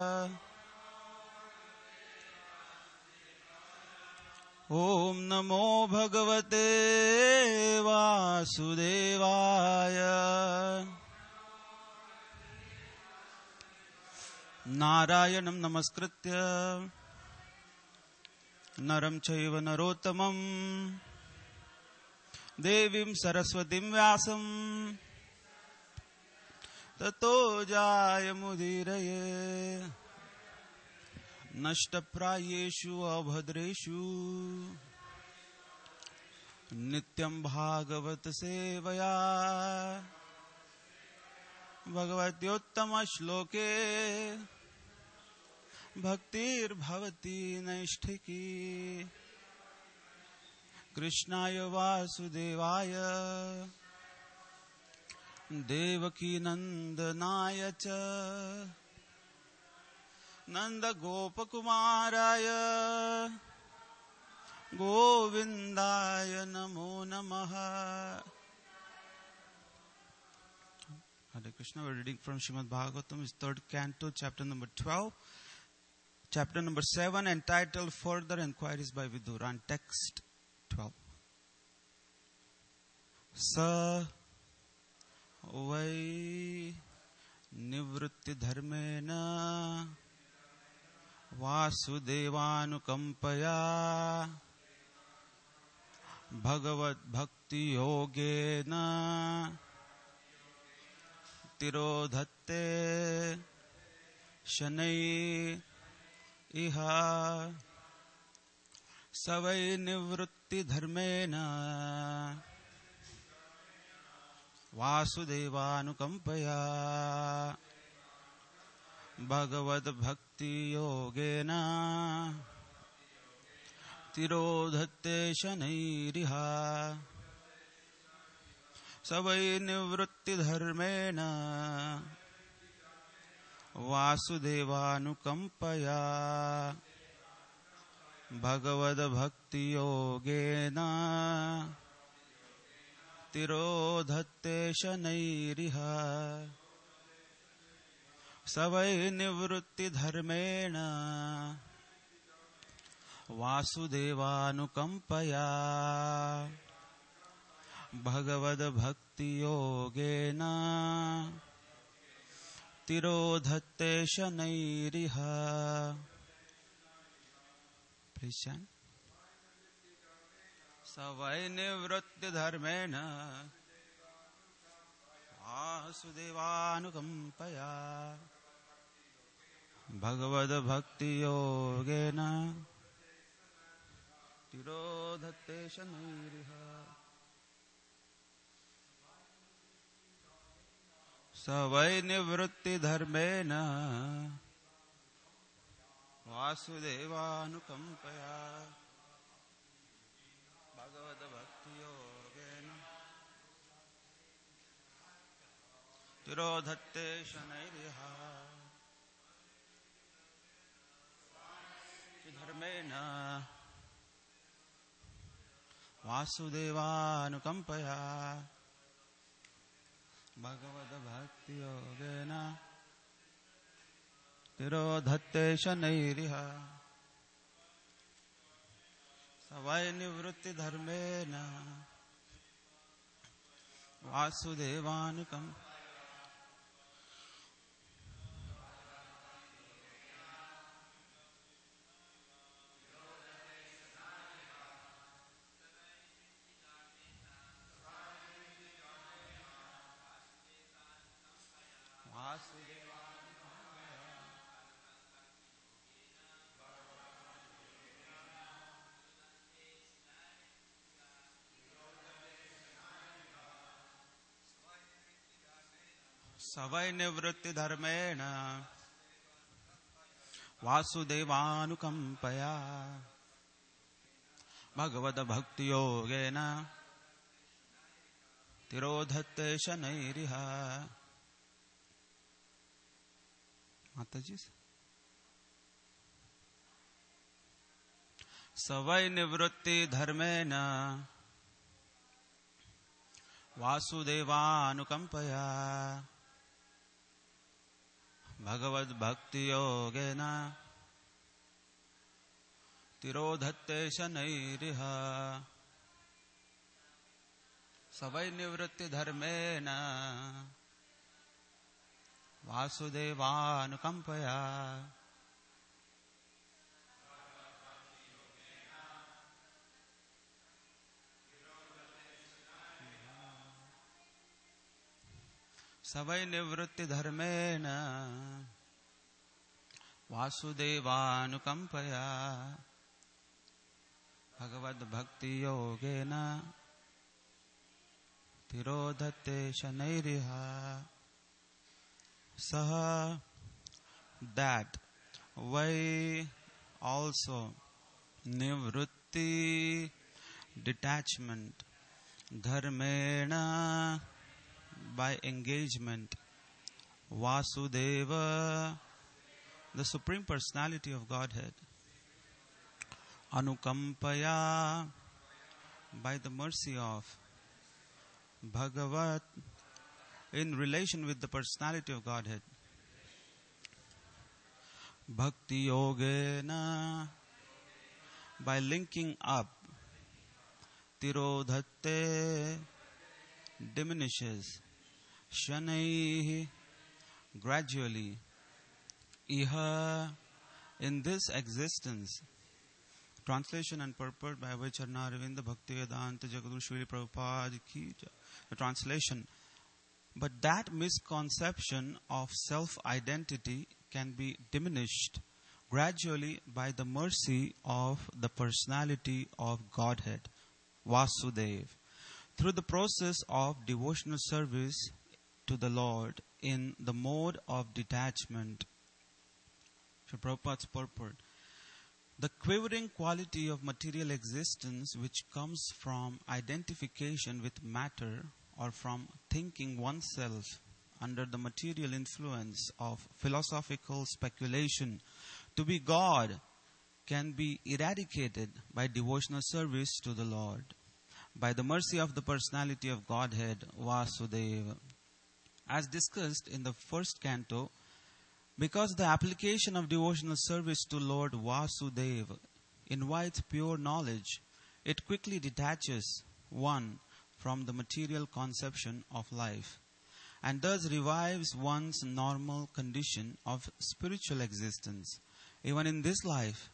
ओम नमो भगवते वासुदेवाय। नारायणं नमस्कृत्य नरं चैव नरोत्तमं देवीं सरस्वतीं व्यासं ततो जायमुदीरये। नष्टप्रायेषु अभद्रेषु नित्यं भागवत सेवया भगवत्योत्तमश्लोके भक्तिर्भवति नैष्ठिकी। कृष्णाय वासुदेवाय देवकीनन्दनाय च नन्दगोपकुमाराय गोविन्दाय नमो नमः। Hare Krishna. We're reading from Srimad Bhagavatam, third canto, chapter number 12, chapter number 7, entitled Further Enquiries by Vidura, and text 12. Sa vai nivritti dharmena Vasudevanukampaya Bhagavad Bhakti Yogena Tirodhatte Shanai Iha Savai Nivritti Dharmena Vasudevanukampaya Bhagavad Bhakti Yogena Tirodhatte Shanairiha Savai Nivritti Dharmena Vasudevanukampaya Bhagavad Bhakti Yogena Tirodhatte Shanairiha Savai Nivritti Dharmena Vasudevanukampaya Bhagavad Bhakti Yogena Tirodhatte Shanairiha. Please chant. Savai Nivritti Dharmena Vasudevanukampaya Bhagavad Bhakti Yogena Tirodhatte Shanairiha. Savai Nivritti Dharmena Vasudevanukampaya Bhagavad Bhakti Yogena Tirodhatte Shanairiha. Dharmena Vasudevanukampaya Bhagavad Bhakti Yogena Tirodhatte Shanairiha. Savai Nivritti Dharmena Vasudevanukampaya Savai Nivritti Dharmena Vasudevanukampaya Bhagavad Bhakti Yogena Tirodhatte Shanairiha. Mataji. Savai Nivritti Dharmena Vasudevanukampaya Bhagavad Bhakti Yogena Tirodhatte Shanairiha Savai Nivritti Dharmena Vasudevanukampaya Savai Nivritti Dharmena Vasudevanukampaya Bhagavad Bhakti Yogena Tirodhatte Shanairiha Saha, that Vai also Nivritti detachment Dharmena by engagement Vasudeva the Supreme Personality of Godhead Anukampaya by the mercy of Bhagavat in relation with the personality of Godhead Bhakti Yogena by linking up Tirodhatte diminishes Shanaihi gradually Iha in this existence. Translation and purport by Avacharna Aravinda Bhakti Vedanta Jagadguru Srila Prabhupada Ki. The translation. But that misconception of self-identity can be diminished gradually by the mercy of the personality of Godhead, Vasudev, through the process of devotional service to the Lord in the mode of detachment. Srila Prabhupada's purport. The quivering quality of material existence which comes from identification with matter or from thinking oneself under the material influence of philosophical speculation to be God can be eradicated by devotional service to the Lord, by the mercy of the personality of Godhead, Vasudeva. As discussed in the first canto, because the application of devotional service to Lord Vasudeva invites pure knowledge, it quickly detaches one from the material conception of life and thus revives one's normal condition of spiritual existence, even in this life,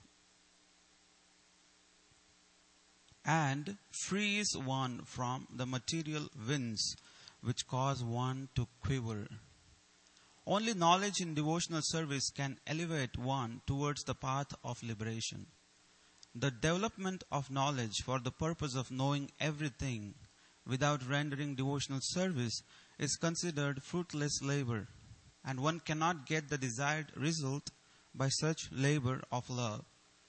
and frees one from the material winds which cause one to quiver. Only knowledge in devotional service can elevate one towards the path of liberation. The development of knowledge for the purpose of knowing everything without rendering devotional service is considered fruitless labor, and one cannot get the desired result by such labor of love.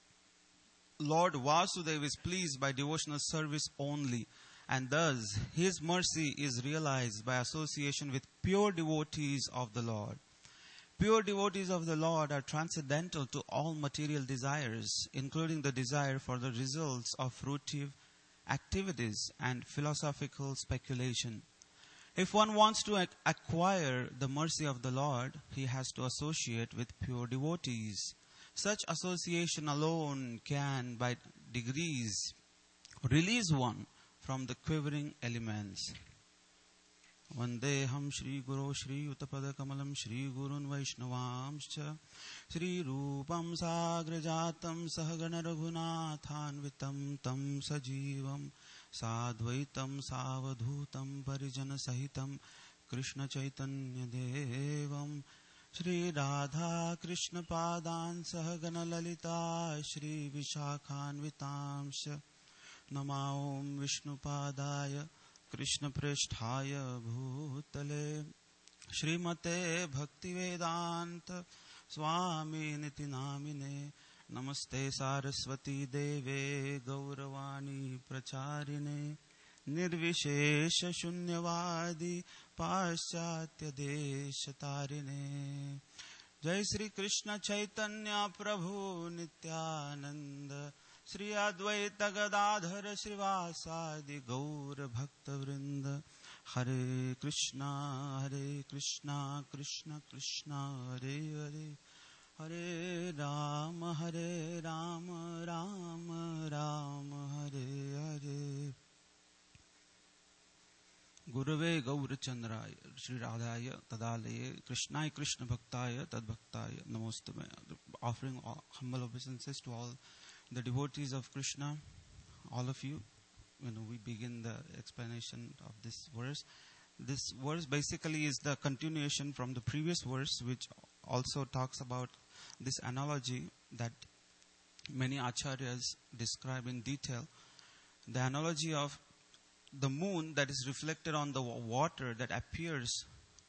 Lord Vasudeva is pleased by devotional service only, and thus His mercy is realized by association with pure devotees of the Lord. Pure devotees of the Lord are transcendental to all material desires, including the desire for the results of fruitive activities and philosophical speculation. If one wants to acquire the mercy of the Lord, he has to associate with pure devotees. Such association alone can, by degrees, release one from the quivering elements. Vandeham Shri Guru Shri Uttapada Kamalam Shri Gurun Vaishnavamscha Shri Rupam Sagrajatam Sahagana Raghunathanvitam Tam Sajivam Sadvaitam Savadhutam Parijana Sahitam Krishna Chaitanya Devam Shri Radha Krishna Padan Sahagana Lalita Shri Vishakhanvitamscha Namaum Vishnu Padaya Krishna Prishthaya Bhutale Srimate Bhaktivedanta Swami Niti Namine Namaste Saraswati Deve Gauravani Pracharine Nirvishesha Shunyavadi Paschatya Deshatarine Jai Sri Krishna Chaitanya Prabhu Nityananda Shri Advaita Gadadhara Srivasadi Gaura Bhakta Vrinda Hare Krishna, Krishna Krishna, Hare Hare, Hare Rama, Rama Rama, Hare Hare. Gurave Gaurachandraya, Sri Radhaya, Tadalaye, Krishnaya Krishna Bhaktaya, Tadbhaktaya, Namostume. Offering humble obeisances to all the devotees of Krishna, all of you. We begin the explanation of this verse. This verse basically is the continuation from the previous verse, which also talks about this analogy that many acharyas describe in detail. The analogy of the moon that is reflected on the water that appears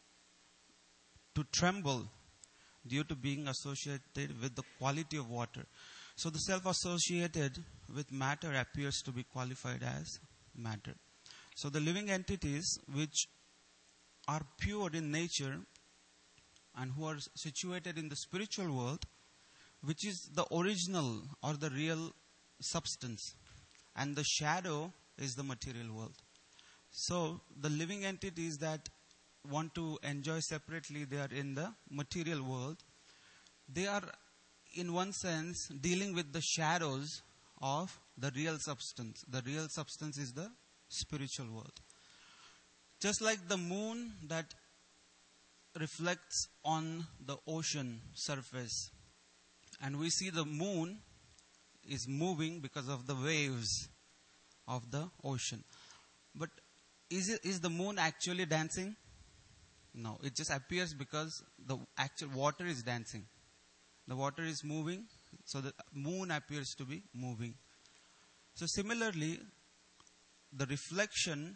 to tremble due to being associated with the quality of water. So the self-associated with matter appears to be qualified as matter. So the living entities which are pure in nature and who are situated in the spiritual world, which is the original or the real substance, and the shadow is the material world. So the living entities that want to enjoy separately, they are in the material world. They are in one sense dealing with the shadows of the real substance. The real substance is the spiritual world. Just like the moon that reflects on the ocean surface, and we see the moon is moving because of the waves of the ocean. But is the moon actually dancing? No, it just appears because the actual water is dancing. The water is moving, so the moon appears to be moving. So similarly, the reflection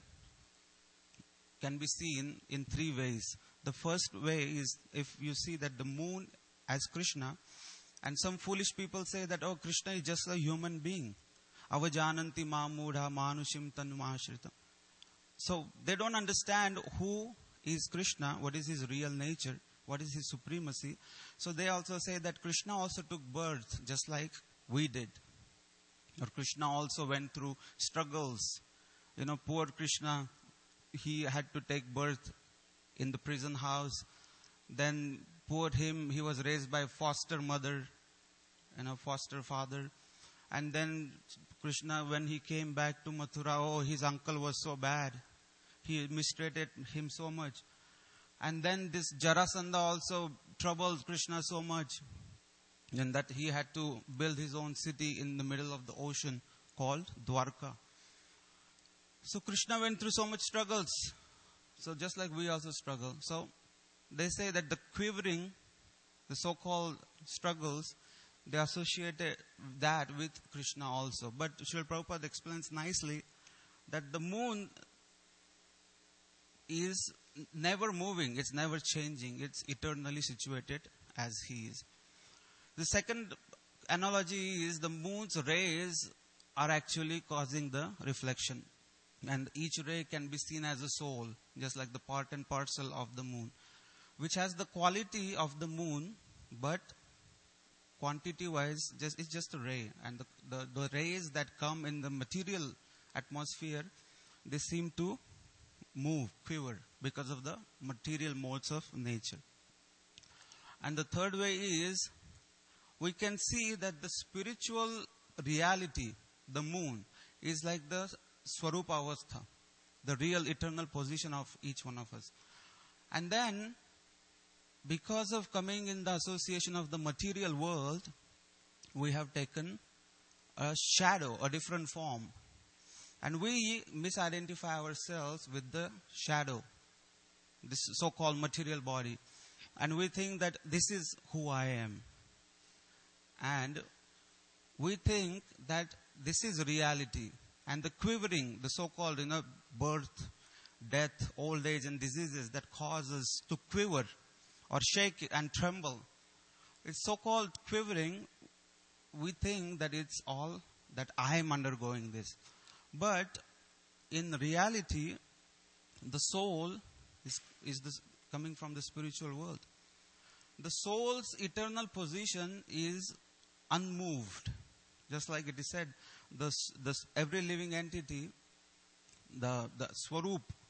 can be seen in three ways. The first way is if you see that the moon as Krishna, and some foolish people say that, oh, Krishna is just a human being. Avajananti mamudha manushim tanmashrita. So they don't understand who is Krishna, what is his real nature, what is his supremacy. So they also say that Krishna also took birth just like we did. Or Krishna also went through struggles. Poor Krishna, he had to take birth in the prison house. Then poor him, he was raised by foster mother, foster father. And then Krishna, when he came back to Mathura, his uncle was so bad. He mistreated him so much. And then this Jarasandha also troubled Krishna so much, and that he had to build his own city in the middle of the ocean called Dwarka. So Krishna went through so much struggles. So just like we also struggle. So they say that the quivering, the so-called struggles, they associate that with Krishna also. But Srila Prabhupada explains nicely that the moon is never moving, it's never changing, it's eternally situated as he is. The second analogy is the moon's rays are actually causing the reflection. And each ray can be seen as a soul, just like the part and parcel of the moon, which has the quality of the moon, but quantity-wise, it's just a ray. And the rays that come in the material atmosphere, they seem to move, quiver, because of the material modes of nature. And the third way is, we can see that the spiritual reality, the moon, is like the Swarupa Avastha, the real eternal position of each one of us. And then, because of coming in the association of the material world, we have taken a shadow, a different form. And we misidentify ourselves with the shadow, this so-called material body. And we think that this is who I am. And we think that this is reality. And the quivering, the so-called, birth, death, old age and diseases that cause us to quiver or shake and tremble. It's so-called quivering. We think that it's all that I am undergoing this. But in reality, the soul is coming from the spiritual world. The soul's eternal position is unmoved. Just like it is said, every living entity, the Swarup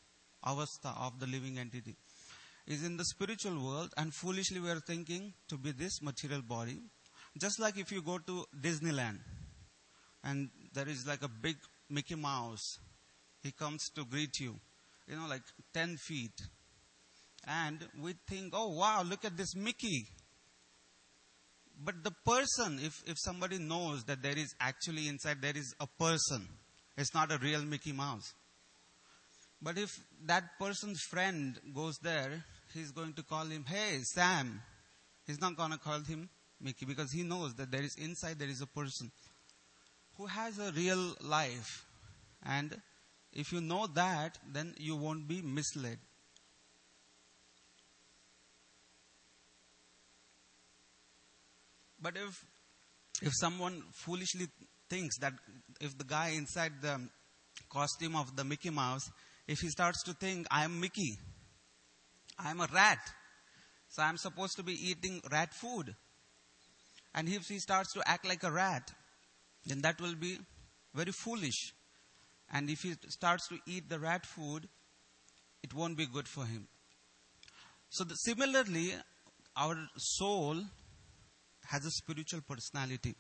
avastha of the living entity is in the spiritual world, and foolishly we are thinking to be this material body. Just like if you go to Disneyland and there is like a big Mickey Mouse, he comes to greet you, like 10 feet. And we think, oh wow, look at this Mickey. But the person, if somebody knows that there is actually inside, there is a person. It's not a real Mickey Mouse. But if that person's friend goes there, he's going to call him, hey, Sam. He's not going to call him Mickey, because he knows that there is inside, there is a person who has a real life. And if you know that, then you won't be misled. But if someone foolishly thinks that if the guy inside the costume of the Mickey Mouse, if he starts to think, I am Mickey, I am a rat, so I am supposed to be eating rat food. And if he starts to act like a rat, then that will be very foolish. And if he starts to eat the rat food, it won't be good for him. So similarly, our soul has a spiritual personality.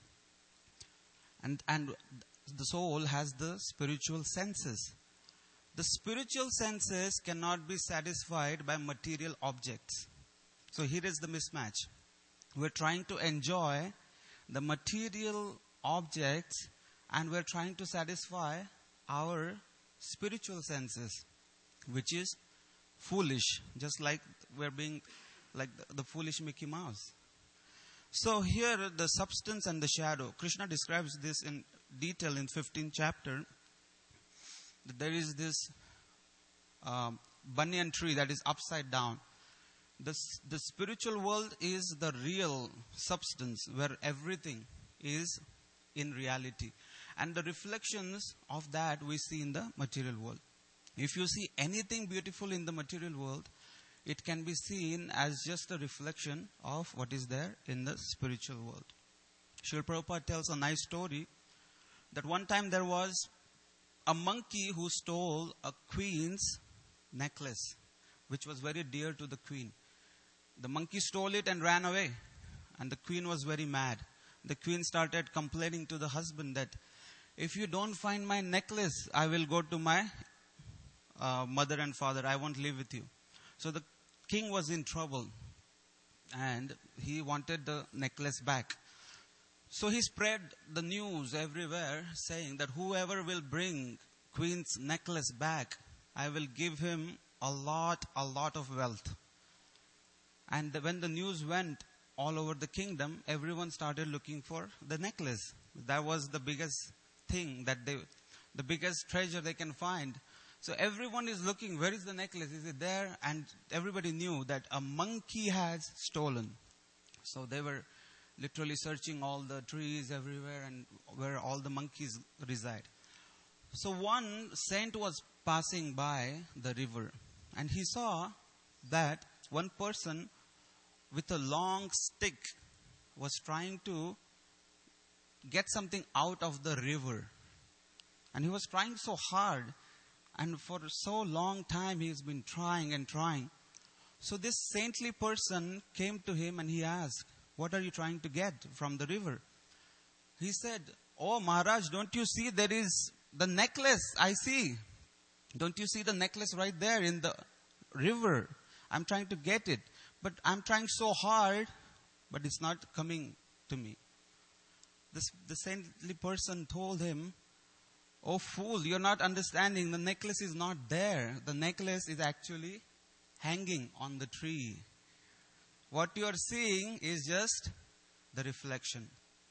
And the soul has the spiritual senses. The spiritual senses cannot be satisfied by material objects. So here is the mismatch. We're trying to enjoy the material objects, and we're trying to satisfy our spiritual senses, which is foolish, just like we're being like the foolish Mickey Mouse. So here, the substance and the shadow. Krishna describes this in detail in 15th chapter. There is this banyan tree that is upside down. The spiritual world is the real substance where everything is in reality. And the reflections of that we see in the material world. If you see anything beautiful in the material world, it can be seen as just a reflection of what is there in the spiritual world. Srila Prabhupada tells a nice story that one time there was a monkey who stole a queen's necklace, which was very dear to the queen. The monkey stole it and ran away. And the queen was very mad. The queen started complaining to the husband that, if you don't find my necklace, I will go to my mother and father. I won't live with you. So the king was in trouble. And he wanted the necklace back. So he spread the news everywhere saying that whoever will bring queen's necklace back, I will give him a lot of wealth. And when the news went all over the kingdom, everyone started looking for the necklace. That was the biggest thing the biggest treasure they can find. So everyone is looking, where is the necklace? Is it there? And everybody knew that a monkey has stolen. So they were literally searching all the trees everywhere and where all the monkeys reside. So one saint was passing by the river, and he saw that one person with a long stick was trying to get something out of the river. And he was trying so hard, and for so long time he has been trying and trying. So this saintly person came to him and he asked, what are you trying to get from the river? He said, oh Maharaj, don't you see there is the necklace I see? Don't you see the necklace right there in the river? I'm trying to get it, but I'm trying so hard, but it's not coming to me. The saintly person told him, oh fool, you're not understanding. The necklace is not there. The necklace is actually hanging on the tree. What you are seeing is just the reflection.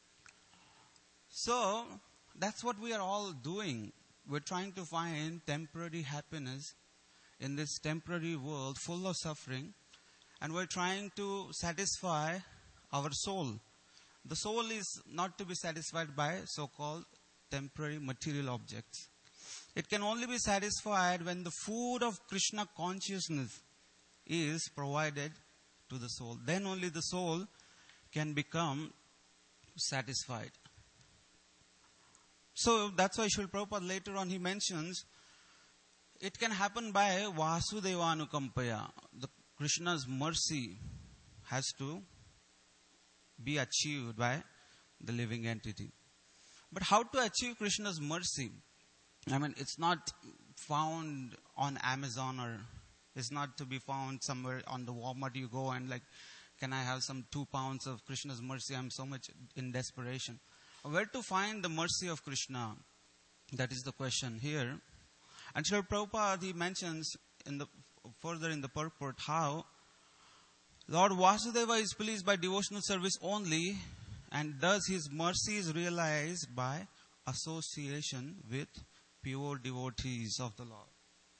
So, that's what we are all doing. We're trying to find temporary happiness in this temporary world full of suffering. And we're trying to satisfy our soul. The soul is not to be satisfied by so-called temporary material objects. It can only be satisfied when the food of Krishna consciousness is provided to the soul. Then only the soul can become satisfied. So that's why Srila Prabhupada later on he mentions, it can happen by Vasudevanukampaya. The Krishna's mercy has to be achieved by the living entity. But how to achieve Krishna's mercy? I mean, it's not found on Amazon, or it's not to be found somewhere on the Walmart. You go and like, can I have some 2 pounds of Krishna's mercy? I'm so much in desperation. Where to find the mercy of Krishna? That is the question here. And Srila Prabhupada, he mentions further in the purport how Lord Vasudeva is pleased by devotional service only, and thus his mercy is realized by association with pure devotees of the Lord.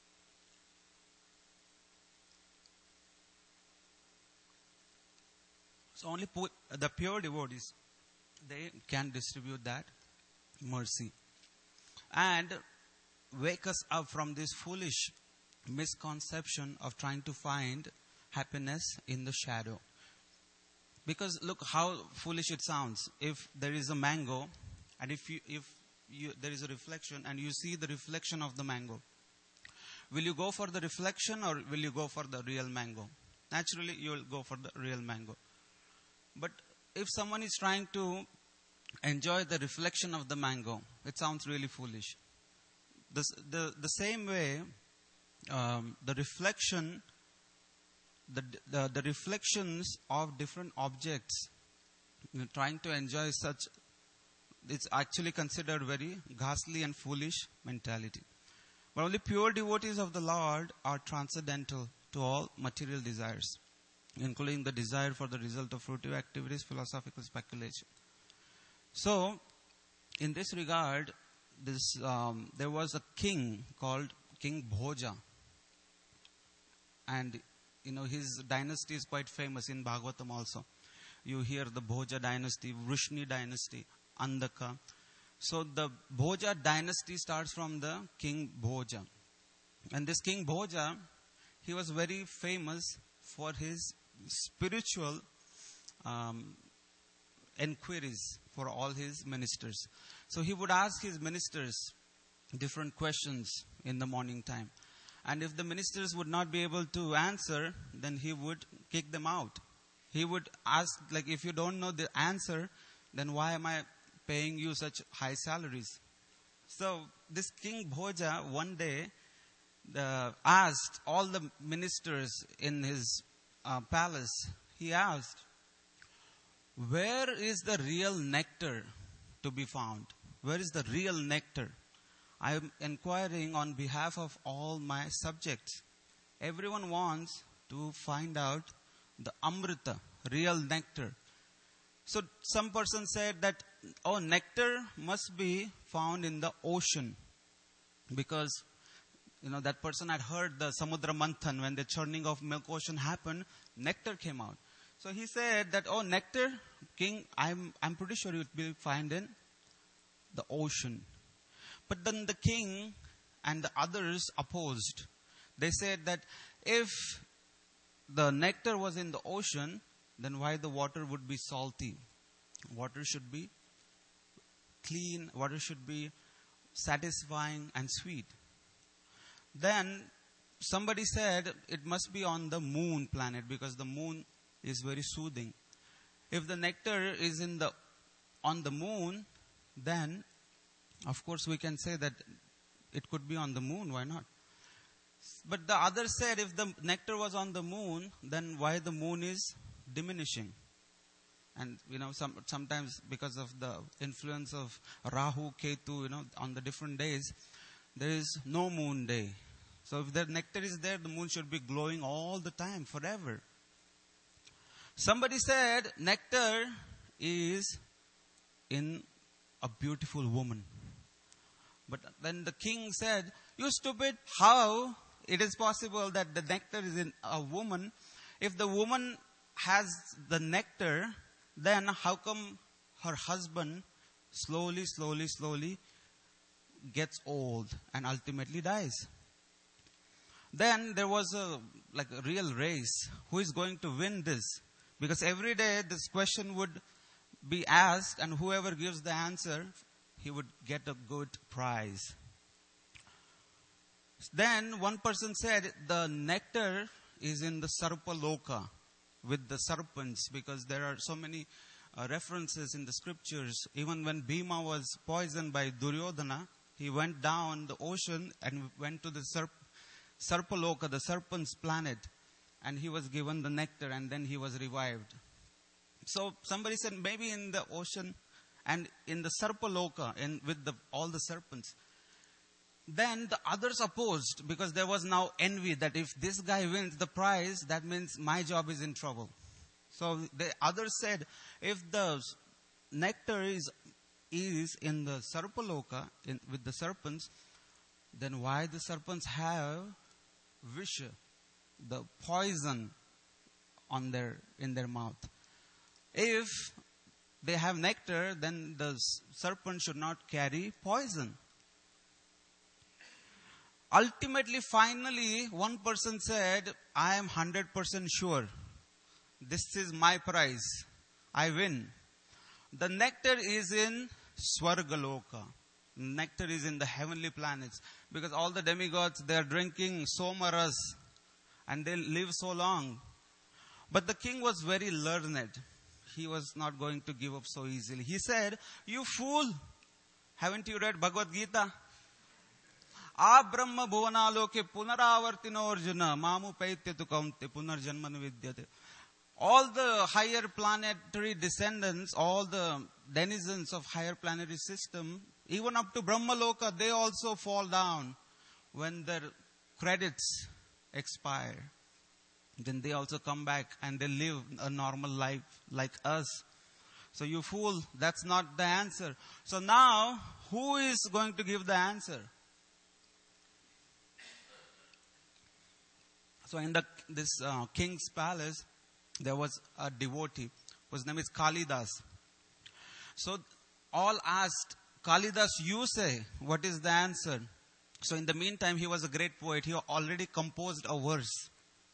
So only the pure devotees, they can distribute that mercy and wake us up from this foolish misconception of trying to find happiness in the shadow. Because look how foolish it sounds. If there is a mango, and if there is a reflection, and you see the reflection of the mango, will you go for the reflection or will you go for the real mango? Naturally, you will go for the real mango. But if someone is trying to enjoy the reflection of the mango, it sounds really foolish. The same way, the reflections of different objects, trying to enjoy such, it's actually considered very ghastly and foolish mentality. But only pure devotees of the Lord are transcendental to all material desires, including the desire for the result of fruitive activities, philosophical speculation. So, in this regard, there was a king called King Bhoja. And, his dynasty is quite famous in Bhagavatam also. You hear the Bhoja dynasty, Vrishni dynasty, Andaka. So, the Bhoja dynasty starts from the King Bhoja. And this King Bhoja, he was very famous for his spiritual enquiries for all his ministers. So he would ask his ministers different questions in the morning time. And if the ministers would not be able to answer, then he would kick them out. He would ask, like, if you don't know the answer, then why am I paying you such high salaries? So this King Bhoja one day asked all the ministers in his palace, he asked, where is the real nectar to be found? Where is the real nectar? I am inquiring on behalf of all my subjects. Everyone wants to find out the Amrita, real nectar. So some person said that, nectar must be found in the ocean. Because, that person had heard the Samudra Manthan, when the churning of milk ocean happened, nectar came out. So he said that, nectar, king, I'm pretty sure you'll be found in the ocean. But then the king and the others opposed. They said that if the nectar was in the ocean, then why the water would be salty? Water should be clean, water should be satisfying and sweet. Then somebody said it must be on the moon planet, because the moon is very soothing. If the nectar is on the moon, then of course we can say that it could be on the moon, why not? But the other said if the nectar was on the moon, then why the moon is diminishing? And sometimes because of the influence of Rahu, Ketu, on the different days, there is no moon day. So if the nectar is there, the moon should be glowing all the time, forever. Somebody said nectar is in a beautiful woman. But then the king said, you stupid, how it is possible that the nectar is in a woman? If the woman has the nectar, then how come her husband slowly gets old and ultimately dies? Then there was a real race. Who is going to win this? Because every day this question would be asked, and whoever gives the answer, he would get a good prize. Then one person said the nectar is in the Sarpaloka with the serpents, because there are so many references in the scriptures. Even when Bhima was poisoned by Duryodhana, he went down the ocean and went to the Sarpaloka, the serpent's planet, and he was given the nectar and then he was revived. So somebody said maybe in the ocean and in the Sarpaloka with all the serpents. Then the others opposed, because there was now envy that if this guy wins the prize, that means my job is in trouble. So the others said, if the nectar is in the Sarpaloka with the serpents, then why the serpents have visha, the poison in their mouth? If they have nectar, then the serpent should not carry poison. Ultimately, finally, one person said, I am 100% sure. This is my prize. I win. The nectar is in Swargaloka. Nectar is in the heavenly planets. Because all the demigods, they are drinking Somaras. And they live so long. But the king was very learned. He was not going to give up so easily. He said, you fool. Haven't you read Bhagavad Gita? Brahma bhuvanaloke punaravartino arjuna mamu paityetu kaunte punarjanmanu vidyate. All the higher planetary descendants, all the denizens of higher planetary system, even up to Brahmaloka, they also fall down when their credits expire. Then they also come back and they live a normal life like us. So you fool, that's not the answer. So now, who is going to give the answer? So in this king's palace, there was a devotee whose name is Kalidas. So all asked, Kalidas, you say, what is the answer? So in the meantime, he was a great poet. He already composed a verse.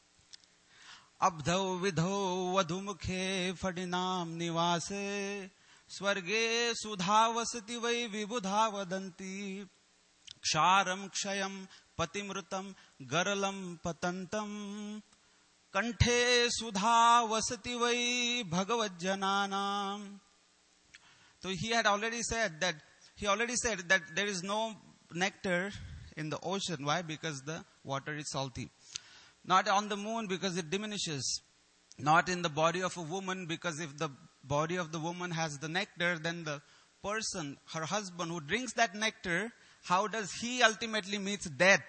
Abdhau vidhau vadhumukhe fadinam nivase swarge sudhavasati vai vibudha vadanti ksharam kshayam patimrutam garalam patantam kanthe sudha vasati vai bhagavajjananam. So he already said that there is no nectar in the ocean. Why? Because the water is salty. Not on the moon, because it diminishes. Not in the body of a woman, because if the body of the woman has the nectar, then the person, her husband who drinks that nectar, how does he ultimately meet death?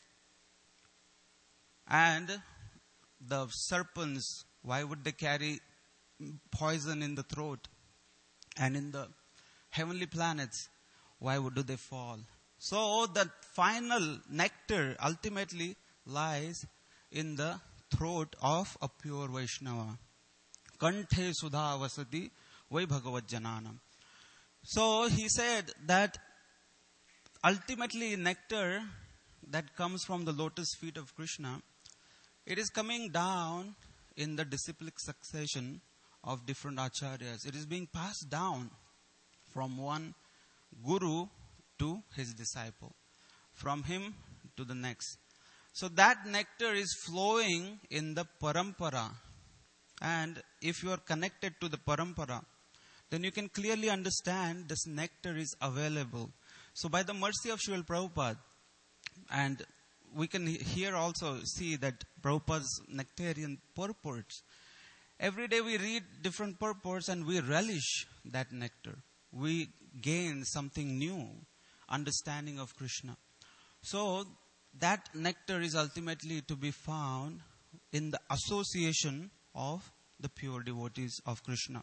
And the serpents, why would they carry poison in the throat? And in the heavenly planets, why do they fall? So the final nectar ultimately lies in the throat of a pure Vaishnava. Kanthe sudha vasati vai bhagavajjananam. So he said that ultimately nectar that comes from the lotus feet of Krishna, it is coming down in the disciplic succession of different acharyas. It is being passed down from one guru to his disciple, from him to the next. So that nectar is flowing in the parampara. And if you are connected to the parampara, then you can clearly understand this nectar is available. So by the mercy of Srila Prabhupada, and we can here also see that Prabhupada's nectarian purports. Every day we read different purports and we relish that nectar. We gain something new, understanding of Krishna. So that nectar is ultimately to be found in the association of the pure devotees of Krishna.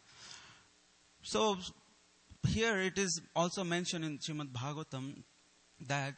So here it is also mentioned in Srimad Bhagavatam that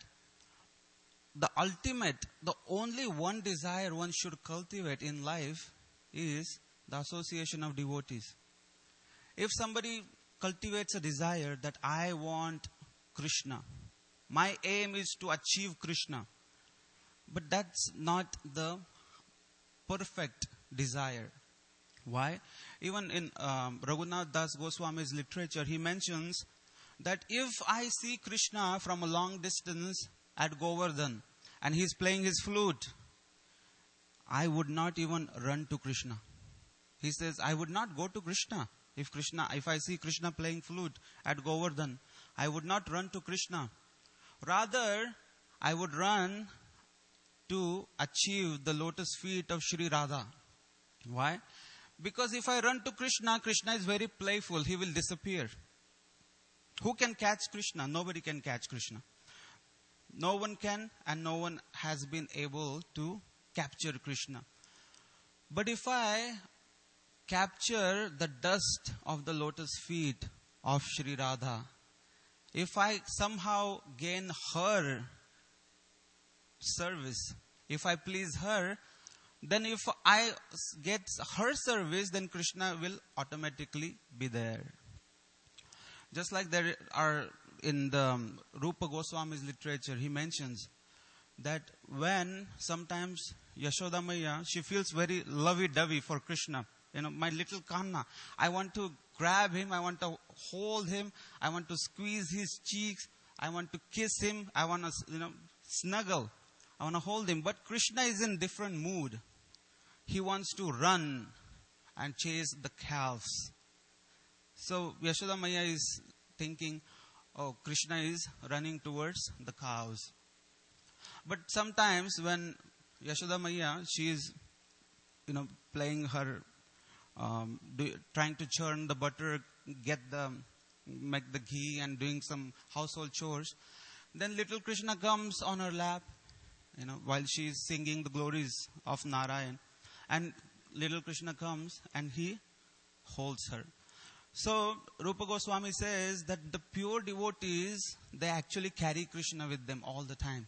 the only one desire one should cultivate in life is the association of devotees. If somebody cultivates a desire that I want Krishna, my aim is to achieve Krishna, but that's not the perfect desire. Why? Even in Raghunath Das Goswami's literature, he mentions that if I see Krishna from a long distance at Govardhan, and he's playing his flute, I would not even run to Krishna. He says, I would not go to Krishna. If I see Krishna playing flute at Govardhan, I would not run to Krishna. Rather, I would run to achieve the lotus feet of Sri Radha. Why? Because if I run to Krishna, Krishna is very playful. He will disappear. Who can catch Krishna? Nobody can catch Krishna. No one can, and no one has been able to capture Krishna. But if I capture the dust of the lotus feet of Sri Radha, if I somehow gain her service, if I please her, then if I get her service, then Krishna will automatically be there. Just like there are in the Rupa Goswami's literature, he mentions that when sometimes Yashoda Maiya, she feels very lovey-dovey for Krishna. My little Kanna, I want to grab him, I want to hold him, I want to squeeze his cheeks, I want to kiss him, I want to, snuggle, I want to hold him. But Krishna is in different mood. He wants to run and chase the calves. So Yashoda Maiya is thinking, oh, Krishna is running towards the cows. But sometimes when Yashoda Maiya, she is, playing her, trying to churn the butter, make the ghee and doing some household chores, then little Krishna comes on her lap, while she is singing the glories of Narayan. And little Krishna comes and he holds her. So Rupa Goswami says that the pure devotees, they actually carry Krishna with them all the time.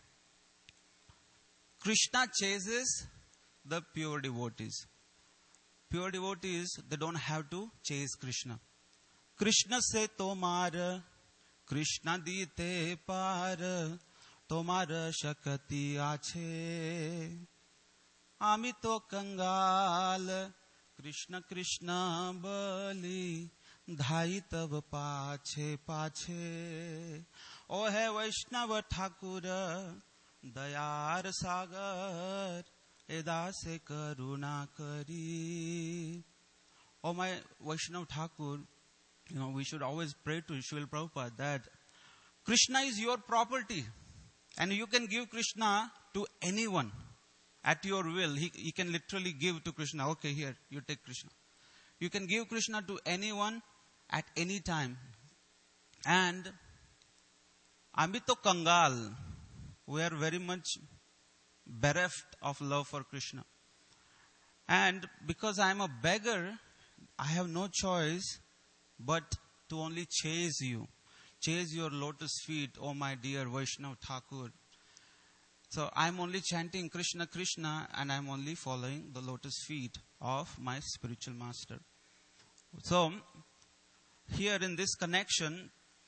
Krishna chases the pure devotees. Pure devotees, they don't have to chase Krishna. Krishna se tomar, Krishna dite par, tomar shakati ache. Ami to kangal, Krishna Krishna bali, dhai tab pache pache. O hai Vaishnava Thakura, dayar sagar, eda se karuna kari. Oh my Vaishnava Thakur, we should always pray to Srila Prabhupada that Krishna is your property. And you can give Krishna to anyone. At your will, he can literally give to Krishna. Okay, here, you take Krishna. You can give Krishna to anyone at any time. And Amito Kangal, we are very much bereft of love for Krishna. And because I am a beggar, I have no choice but to only chase you. Chase your lotus feet, oh my dear Vaishnava Thakur. So I'm only chanting Krishna, Krishna, and I'm only following the lotus feet of my spiritual master. So, here in this connection,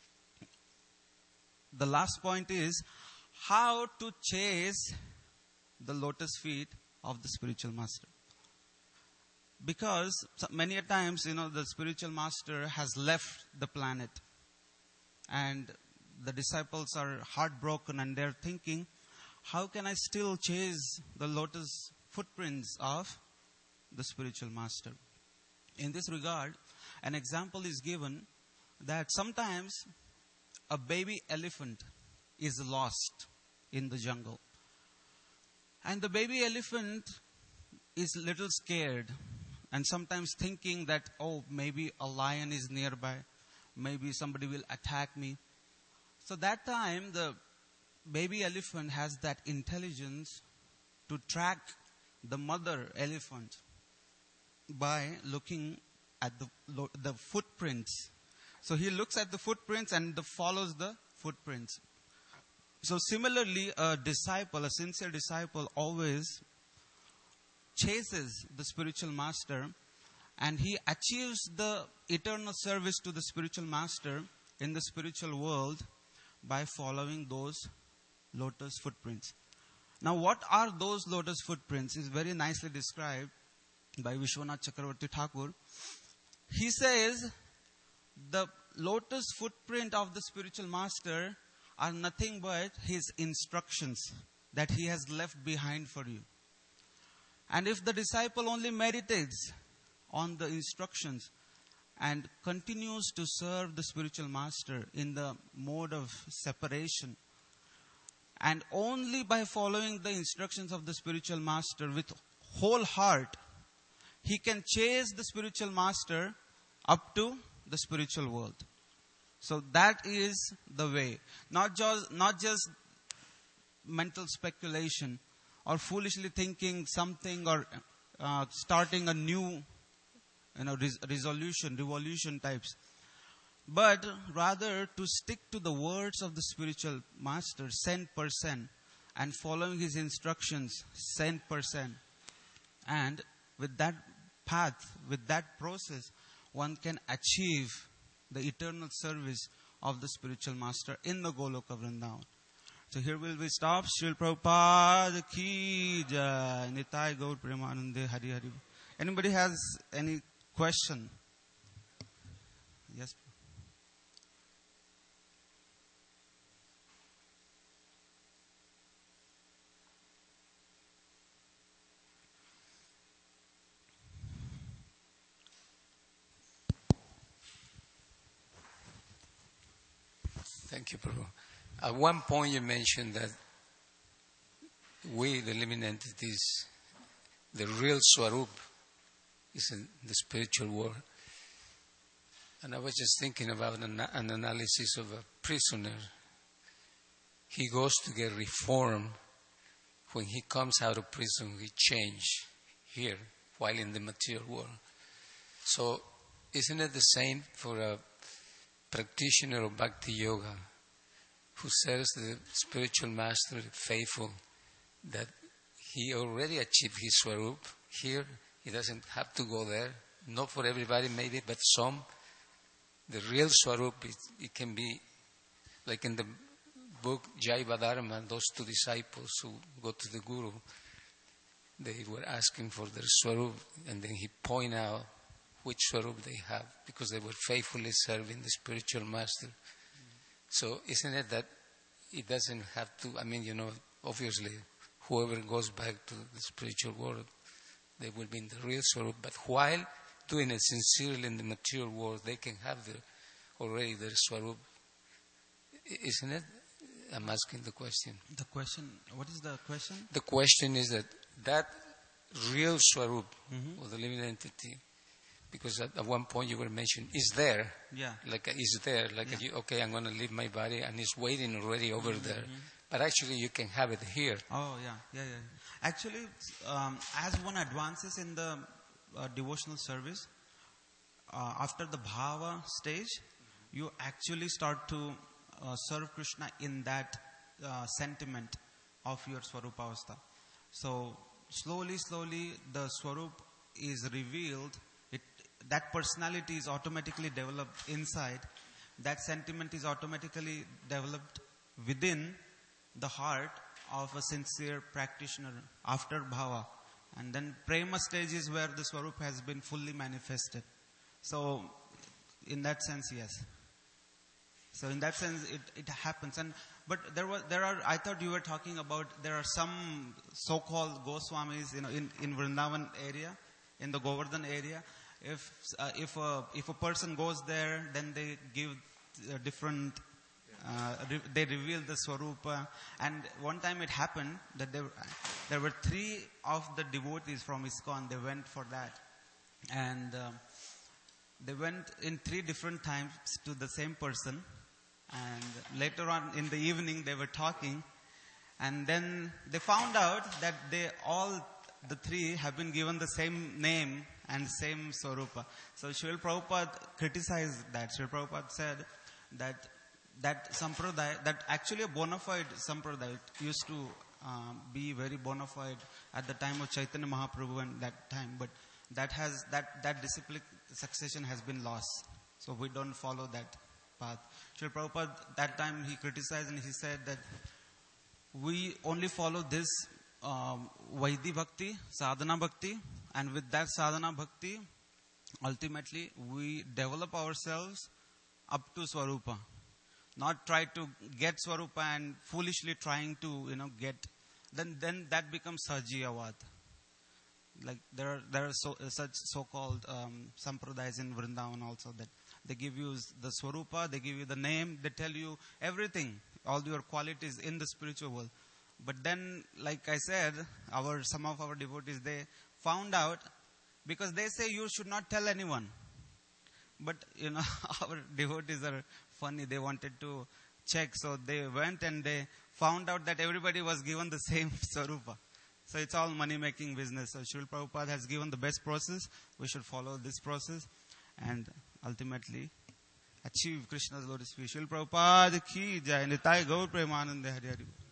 the last point is how to chase the lotus feet of the spiritual master. Because many a times, the spiritual master has left the planet. And the disciples are heartbroken and they're thinking, how can I still chase the lotus footprints of the spiritual master? In this regard, an example is given that sometimes a baby elephant is lost in the jungle. And the baby elephant is a little scared and sometimes thinking that, oh, maybe a lion is nearby. Maybe somebody will attack me. So that time, the baby elephant has that intelligence to track the mother elephant by looking at the footprints. So he looks at the footprints and follows the footprints. So similarly, a sincere disciple always chases the spiritual master and he achieves the eternal service to the spiritual master in the spiritual world by following those lotus footprints. Now, what are those lotus footprints is very nicely described by Vishwanath Chakravarti Thakur. He says, the lotus footprint of the spiritual master are nothing but his instructions. that he has left behind for you. And if the disciple only meditates on the instructions and continues to serve the spiritual master in the mode of separation, and only by following the instructions of the spiritual master with whole heart, he can chase the spiritual master up to the spiritual world. So that is the way. Not just mental speculation or foolishly thinking something or starting a new revolution types. But rather to stick to the words of the spiritual master, 100%, and following his instructions, 100%. And with that path, with that process, one can achieve the eternal service of the spiritual master in the Goloka Vrindavan. So here will we stop. Srila Prabhupada ki jai. Nitai Gaur Premanande Hari Hari. Anybody has any question? Yes. Thank you, Prabhu. At one point you mentioned that we, the living entities, the real Swarup is in the spiritual world. And I was just thinking about an analysis of a prisoner. He goes to get reformed. When he comes out of prison, he changes here while in the material world. So isn't it the same for a practitioner of Bhakti Yoga who serves the spiritual master faithful, that he already achieved his Swarup here? He doesn't have to go there. Not for everybody maybe, but some. The real Swarup, it can be like in the book Jaiva Dharma, those two disciples who go to the Guru, they were asking for their Swarup, and then he pointed out which Swarup they have, because they were faithfully serving the spiritual master. So isn't it that it doesn't have to, obviously whoever goes back to the spiritual world, they will be in the real Swarup, but while doing it sincerely in the material world, they can have already their Swarup. Isn't it? I'm asking the question. The question, what is the question? The question is that real Swarup of the living entity, because at one point you were mentioning, is there. Yeah. Like is there. Like, yeah. Okay, I'm going to leave my body and it's waiting already over there. But actually you can have it here. Oh, yeah. Actually, as one advances in the devotional service, after the bhava stage, you actually start to serve Krishna in that sentiment of your Swarupavastha. So slowly, the Swarup is revealed. That personality is automatically developed inside. That sentiment is automatically developed within the heart of a sincere practitioner after bhava. And then prema stage is where the Swarup has been fully manifested. So in that sense, yes. So in that sense, it happens. But I thought you were talking about, there are some so-called Goswamis, in Vrindavan area, in the Govardhan area. If a person goes there, then they give different, they reveal the Swarupa. And one time it happened that there were 3 of the devotees from ISKCON. They went for that, and they went in 3 different times to the same person. And later on in the evening, they were talking, and then they found out that the 3 have been given the same name and same Swarupa. So Srila Prabhupada criticized that. Srila Prabhupada said that sampradaya, that actually a bona fide sampradaya, used to be very bona fide at the time of Chaitanya Mahaprabhu and that time, but that discipline succession has been lost. So we don't follow that path. Srila Prabhupada, that time he criticized and he said that we only follow this Vaidhi Bhakti, Sadhana Bhakti, and with that Sadhana Bhakti, ultimately we develop ourselves up to Swarupa. Not try to get Swarupa and foolishly trying to, get then that becomes Sahajiyavad. Like there are such so-called sampradayas in Vrindavan also, that they give you the Swarupa, they give you the name, they tell you everything, all your qualities in the spiritual world. But then, like I said, some of our devotees, they found out, because they say you should not tell anyone. But our devotees are funny. They wanted to check, so they went and they found out that everybody was given the same Swarupa. So it's all money-making business. So Srila Prabhupada has given the best process. We should follow this process and ultimately achieve Krishna's glorious feet. Srila Prabhupada ki jai. Nitai Gaur Premanande Hari Hari.